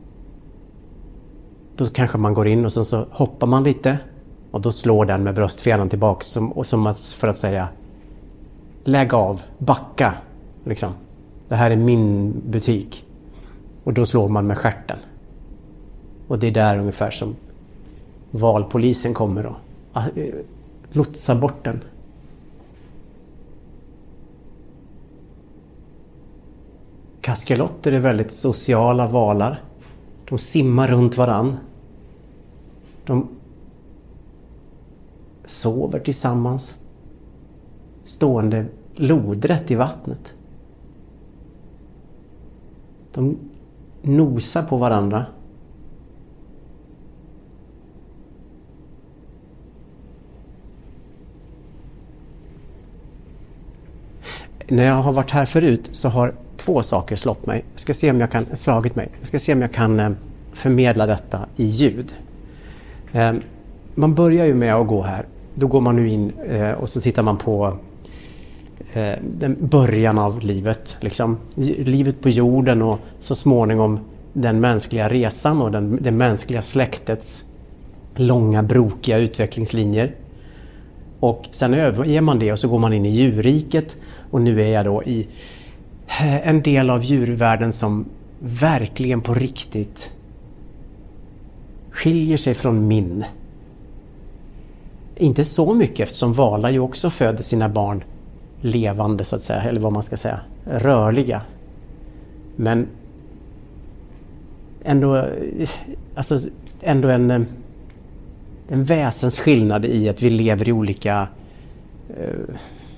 då kanske man går in och så, så hoppar man lite och då slår den med bröstfenan tillbaka som, och som för att säga lägg av, backa liksom. Det här är min butik. Och då slår man med stjärten. Och det är där ungefär som valpolisen kommer då. Lotsa bort den. Kaskelotter är väldigt sociala valar. De simmar runt varann. De sover tillsammans. Stående lodrätt i vattnet. De nosar på varandra. När jag har varit här förut så har två saker slått mig. Jag ska se om jag kan slagit mig. Jag ska se om jag kan eh, förmedla detta i ljud. Eh, man börjar ju med att gå här. Då går man nu in eh, och så tittar man på eh, den början av livet. Liksom. Livet på jorden och så småningom den mänskliga resan och den, det mänskliga släktets långa brokiga utvecklingslinjer. Och sen överger man det och så går man in i djurriket. Och nu är jag då i en del av djurvärlden som verkligen på riktigt skiljer sig från min. Inte så mycket eftersom valar ju också föder sina barn levande så att säga. Eller vad man ska säga. Rörliga. Men ändå, alltså, ändå en, en väsensskillnad i att vi lever i olika... Uh,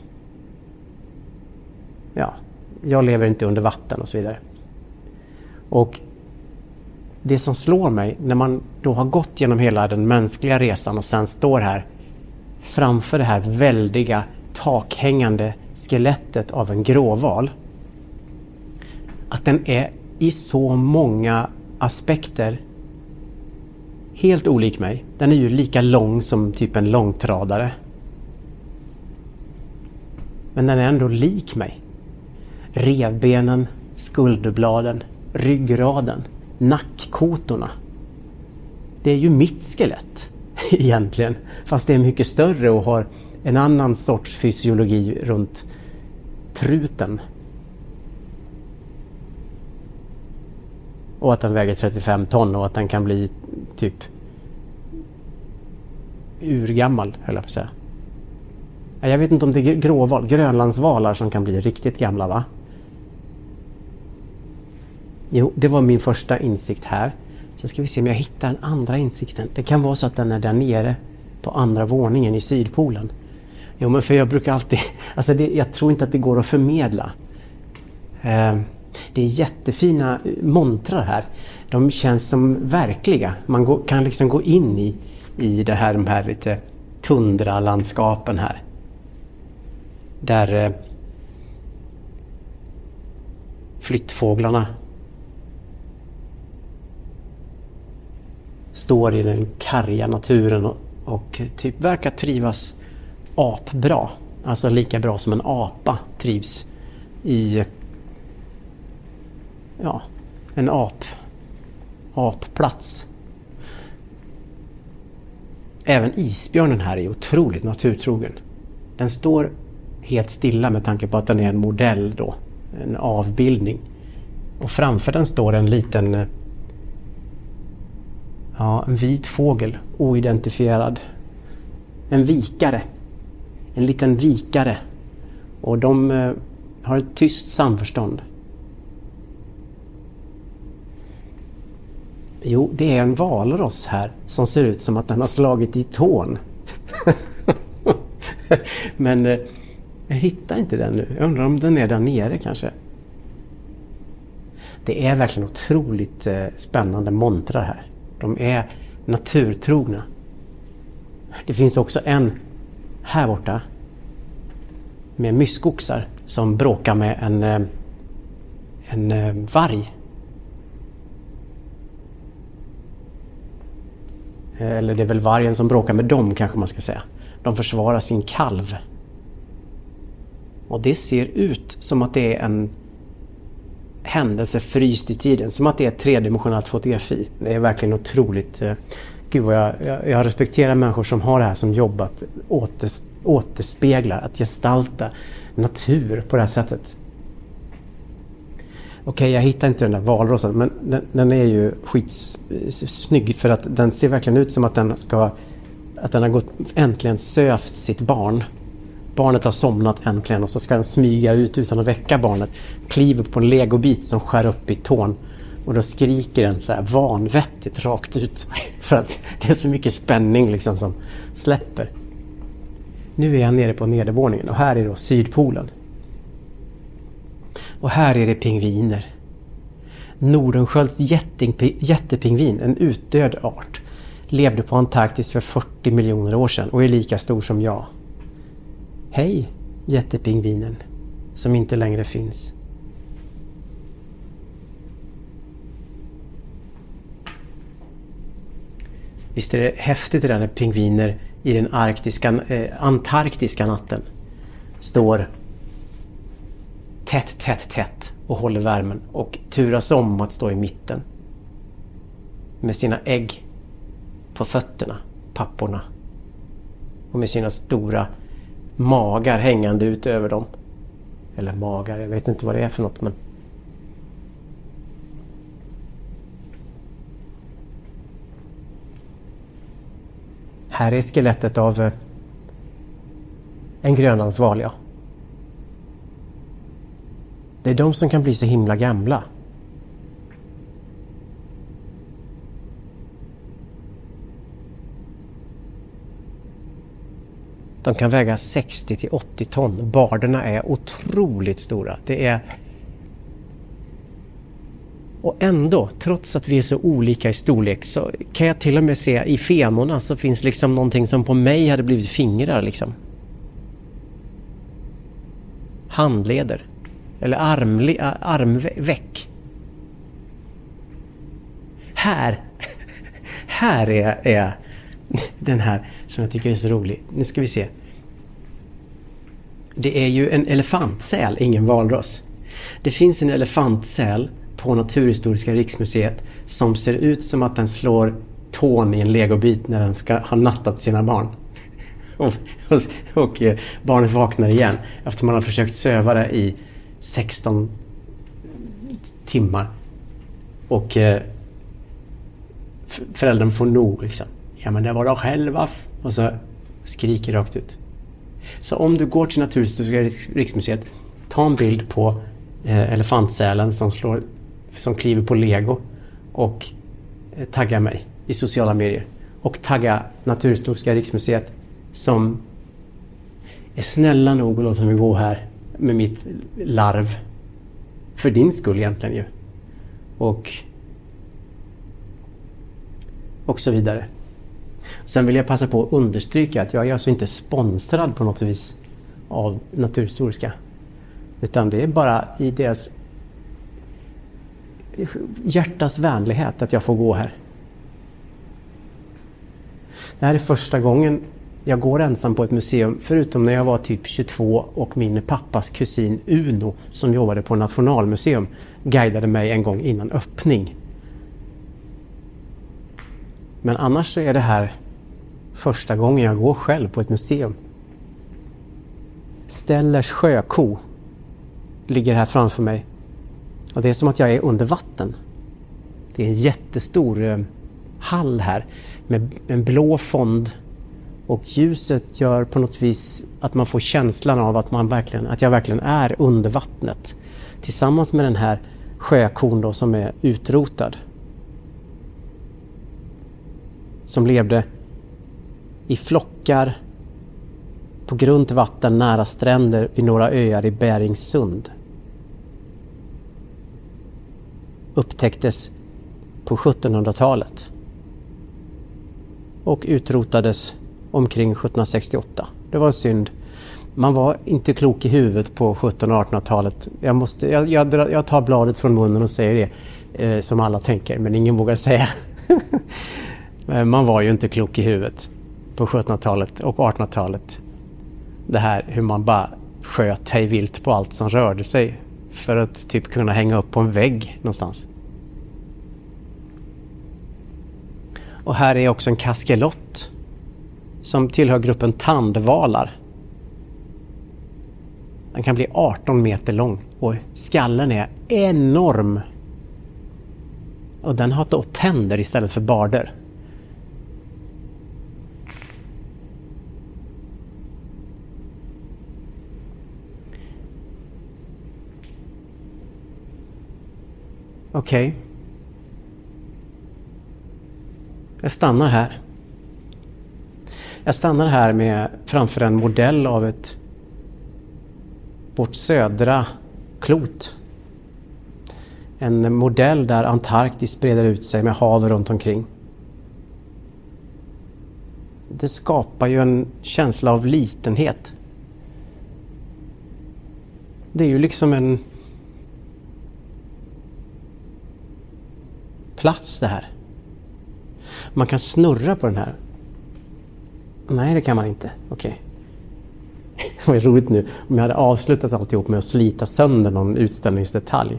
ja, jag lever inte under vatten och så vidare. Och det som slår mig när man då har gått genom hela den mänskliga resan och sen står här framför det här väldiga takhängande skelettet av en gråval, att den är i så många aspekter helt olik mig. Den är ju lika lång som typ en långtradare. Men den är ändå lik mig. Revbenen, skulderbladen, ryggraden, nackkotorna. Det är ju mitt skelett egentligen. Fast det är mycket större och har en annan sorts fysiologi runt truten. Och att den väger trettiofem ton och att den kan bli typ urgammal, höll jag på att säga. Jag vet inte om det är gråval, grönlandsvalar som kan bli riktigt gamla, va? Jo, det var min första insikt här. Sen ska vi se om jag hittar den andra insikten. Det kan vara så att den är där nere på andra våningen i Sydpolen. Jo, men för jag brukar alltid... Alltså det, jag tror inte att det går att förmedla. Eh, det är jättefina montrar här. De känns som verkliga. Man går, kan liksom gå in i, i det här, de här lite tundralandskapen här. Där eh, flyttfåglarna står i den karga naturen och, och typ verkar trivas apbra. Alltså lika bra som en apa trivs i ja, en ap applats. Även isbjörnen här är otroligt naturtrogen. Den står helt stilla med tanke på att den är en modell då. En avbildning. Och framför den står en liten ja, en vit fågel. Oidentifierad. En vikare. En liten vikare. Och de eh, har ett tyst samförstånd. Jo, det är en valross här som ser ut som att den har slagit i tån. Men eh, jag hittar inte den nu. Jag undrar om den är där nere kanske. Det är verkligen otroligt eh, spännande montrar här. De är naturtrogna. Det finns också en här borta med myskoxar som bråkar med en, eh, en eh, varg. Eller det är väl vargen som bråkar med dem, kanske man ska säga. De försvarar sin kalv. Och det ser ut som att det är en händelse fryst i tiden. Som att det är ett tredimensionellt fotografi. Det är verkligen otroligt. Eh, gud vad jag, jag, jag respekterar människor som har det här som jobb. Att åters, återspegla, att gestalta natur på det här sättet. Okej, okay, jag hittar inte den där valrosen, men den, den är ju skitsnygg för att den ser verkligen ut som att den ska att den har gått äntligen sövt sitt barn. Barnet har somnat äntligen och så ska den smyga ut utan att väcka barnet. Kliver på en legobit som skär upp i tån och då skriker den så här vanvettigt rakt ut för att det är så mycket spänning liksom som släpper. Nu är jag nere på nedervåningen och här är då Sydpolen. Och här är det pingviner. Nordenskölds jättepingvin, en utdöd art, levde på Antarktis för fyrtio miljoner år sedan och är lika stor som jag. Hej, jättepingvinen, som inte längre finns. Visst är det häftigt det där när pingviner i den arktiska, eh, antarktiska natten står tätt, tätt, tätt och håller värmen och turas om att stå i mitten med sina ägg på fötterna, papporna, och med sina stora magar hängande ut över dem. Eller magar, jag vet inte vad det är för något, men här är skelettet av en grönlandsval, ja. Det är de som kan bli så himla gamla. De kan väga sextio till åttio ton. Barderna är otroligt stora. Det är... Och ändå, trots att vi är så olika i storlek, så kan jag till och med se i fenorna så finns liksom någonting som på mig hade blivit fingrar liksom. Handleder. Eller armle, armveck. Här, här är, är den här som jag tycker är så rolig. Nu ska vi se. Det är ju en elefantsäl, ingen valross. Det finns en elefantsäl på Naturhistoriska riksmuseet som ser ut som att den slår tån i en legobit när den ska ha nattat sina barn. Och, och, och barnet vaknar igen efter man har försökt söva det i sexton timmar. Och eh, föräldern får nog liksom. Ja, men det var då själva. Och så skriker rakt ut. Så om du går till Naturhistoriska riksmuseet, ta en bild på eh, elefantsälen som slår, som kliver på Lego och eh, tagga mig i sociala medier. Och tagga Naturhistoriska riksmuseet som är snälla nog att låta mig gå här med mitt larv. För din skull egentligen ju. Och och så vidare. Sen vill jag passa på att understryka att jag är alltså inte sponsrad på något vis av Naturhistoriska. Utan det är bara i deras hjärtas vänlighet att jag får gå här. Det här är första gången jag går ensam på ett museum, förutom när jag var typ tjugotvå och min pappas kusin Uno som jobbade på Nationalmuseum guidade mig en gång innan öppning. Men annars så är det här första gången jag går själv på ett museum. Stellers sjöko ligger här framför mig. Och det är som att jag är under vatten. Det är en jättestor eh, hall här med en blå fond. Och ljuset gör på något vis att man får känslan av att, man verkligen, att jag verkligen är under vattnet. Tillsammans med den här sjökon då som är utrotad. Som levde i flockar på grunt vatten nära stränder vid några öar i Beringsund. upptäcktes på sjuttonhundratalet och utrotades omkring sjuttonhundrasextioåtta. Det var en synd. Man var inte klok i huvudet på sjuttonhundra- och artonhundratalet. Jag, måste, jag, jag, jag tar bladet från munnen och säger det eh, som alla tänker, men ingen vågar säga. Man var ju inte klok i huvudet på sjuttonhundratalet och artonhundratalet. Det här hur man bara sköt hej vilt på allt som rörde sig för att typ kunna hänga upp på en vägg någonstans. Och här är också en kaskelott som tillhör gruppen tandvalar. Den kan bli arton meter lång och skallen är enorm. Och den har då tänder istället för barder. Okej. Okay. Jag stannar här. Jag stannar här med framför en modell av ett vårt södra klot. En modell där Antarktis breder ut sig med hav runt omkring. Det skapar ju en känsla av litenhet. Det är ju liksom en plats det här. Man kan snurra på den här. Nej, det kan man inte. Okej. Okay. Det var roligt nu om jag hade avslutat alltihop med att slita sönder någon utställningsdetalj.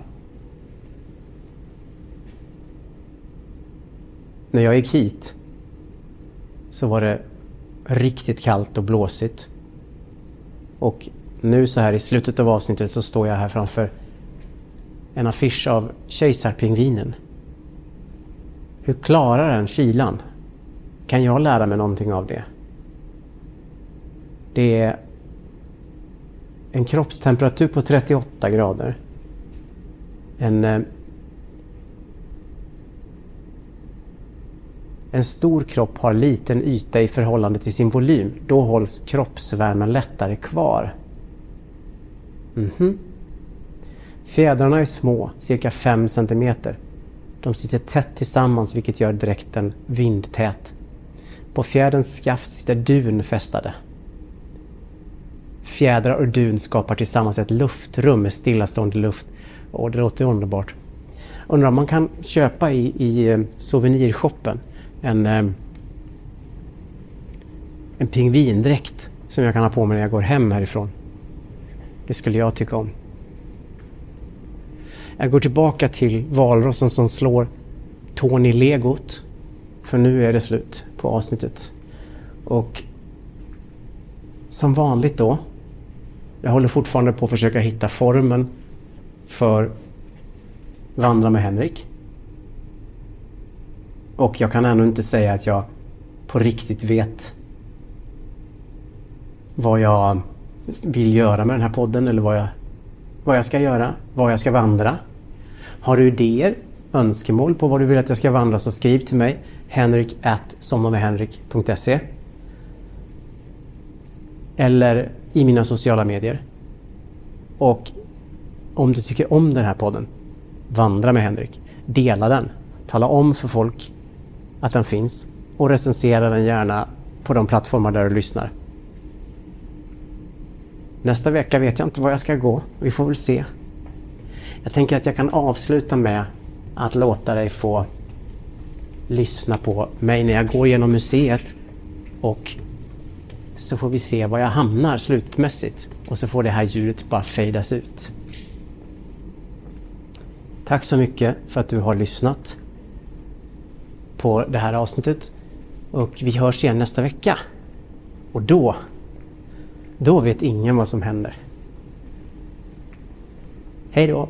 När jag gick hit så var det riktigt kallt och blåsigt. Och nu så här i slutet av avsnittet så står jag här framför en affisch av kejsarpingvinen. Hur klarar den kylan? Kan jag lära mig någonting av det? Det är en kroppstemperatur på trettioåtta grader. En, en stor kropp har liten yta i förhållande till sin volym. Då hålls kroppsvärmen lättare kvar. Mm-hmm. Fjädrarna är små, cirka fem centimeter. De sitter tätt tillsammans vilket gör dräkten vindtät. På fjäderns skaft sitter dun fästade. Fjädrar och dun skapar tillsammans ett luftrum med stillastående luft. Och det låter underbart. Undrar om man kan köpa i, i souvenirshoppen en, en pingvindräkt som jag kan ha på mig när jag går hem härifrån. Det skulle jag tycka om. Jag går tillbaka till valrossen som slår Tony Legot. För nu är det slut på avsnittet. Och som vanligt då. Jag håller fortfarande på att försöka hitta formen för Vandra med Henrik. Och jag kan ännu inte säga att jag på riktigt vet vad jag vill göra med den här podden. Eller vad jag, vad jag ska göra. Vad jag ska vandra. Har du idéer, önskemål på vad du vill att jag ska vandra så skriv till mig. henrik at somnamedhenrik punkt se eller i mina sociala medier. Och om du tycker om den här podden, Vandra med Henrik, dela den. Tala om för folk att den finns och recensera den gärna på de plattformar där du lyssnar. Nästa vecka vet jag inte var jag ska gå. Vi får väl se. Jag tänker att jag kan avsluta med att låta dig få lyssna på mig när jag går genom museet och så får vi se var jag hamnar slutmässigt och så får det här ljudet bara fejdas ut. Tack så mycket för att du har lyssnat på det här avsnittet och vi hörs igen nästa vecka. Och då då vet ingen vad som händer. Hej då!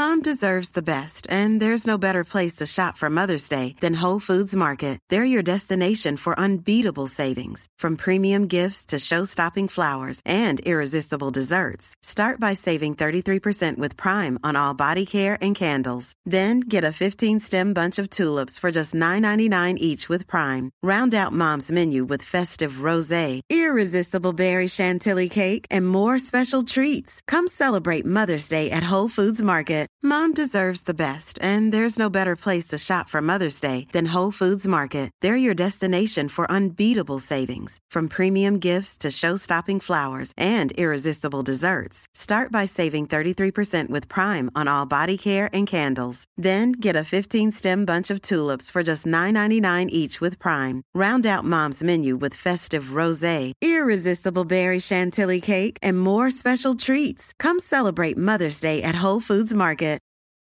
Mom deserves the best, and there's no better place to shop for Mother's Day than Whole Foods Market. They're your destination for unbeatable savings, from premium gifts to show-stopping flowers and irresistible desserts. Start by saving thirty-three percent with Prime on all body care and candles. Then get a fifteen-stem bunch of tulips for just nine ninety-nine each with Prime. Round out Mom's menu with festive rosé, irresistible berry chantilly cake, and more special treats. Come celebrate Mother's Day at Whole Foods Market. Mom deserves the best, and there's no better place to shop for Mother's Day than Whole Foods Market. They're your destination for unbeatable savings, from premium gifts to show-stopping flowers and irresistible desserts. Start by saving thirty-three percent with Prime on all body care and candles. Then get a fifteen-stem bunch of tulips for just nine ninety-nine each with Prime. Round out Mom's menu with festive rosé, irresistible berry chantilly cake, and more special treats. Come celebrate Mother's Day at Whole Foods Market.